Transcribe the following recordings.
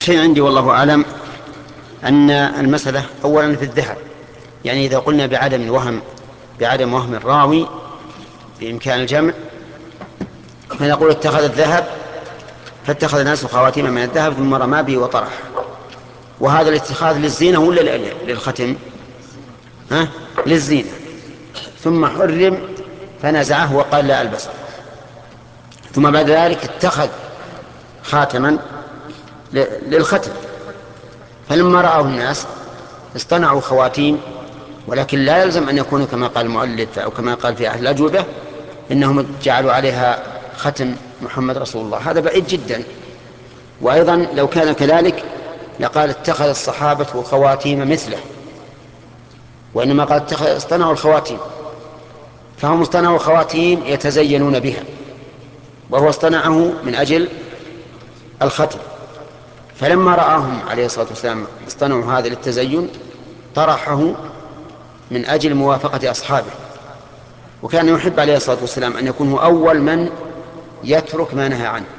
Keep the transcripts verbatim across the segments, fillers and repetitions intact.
شيء عندي والله أعلم أن المسألة أولا في الذهب، يعني إذا قلنا بعدم الوهم بعدم وهم الراوي بإمكان الجمع فنقول اتخذ الذهب فاتخذ الناس خواتيم من الذهب ثم رمى به وطرح. وهذا الاتخاذ للزينة ولا للختم؟ ها؟ للزينة. ثم حرم فنزعه وقال لا ألبسه. ثم بعد ذلك اتخذ خاتما للختم، فلما رآه الناس اصطنعوا خواتيم، ولكن لا يلزم أن يكونوا كما قال المؤلف أو كما قال في أهل الأجوبة إنهم جعلوا عليها ختم محمد رسول الله، هذا بعيد جدا. وأيضا لو كان كذلك لقال اتخذ الصحابة خواتيم مثله، وإنما قال اتخذ اصطنعوا الخواتيم، فهم اصطنعوا خواتيم يتزينون بها، وهو اصطنعه من أجل الختم. فلما رآهم عليه الصلاة والسلام اصطنعوا هذا للتزين طرحه من أجل موافقة أصحابه، وكان يحب عليه الصلاة والسلام أن يكون هو أول من يترك ما نهى عنه،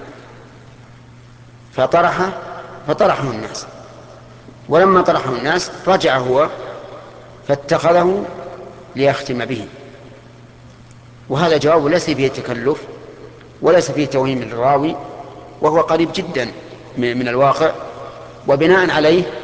فطرحه فطرحه الناس. ولما طرحه الناس رجع هو فاتخذه ليختم به. وهذا جواب ليس فيه تكلف وليس فيه توهيم للراوي، وهو قريب جدا من الواقع، وبناء عليه